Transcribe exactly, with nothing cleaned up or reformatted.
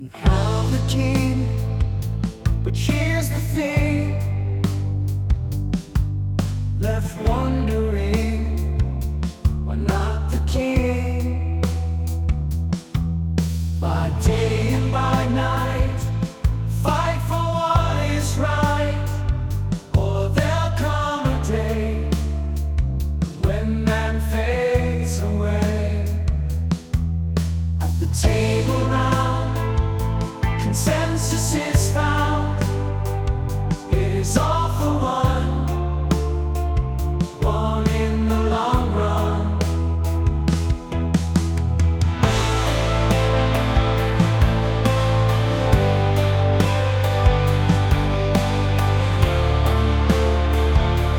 I'm the king, but here's the thing. Left wondering why not the king. My day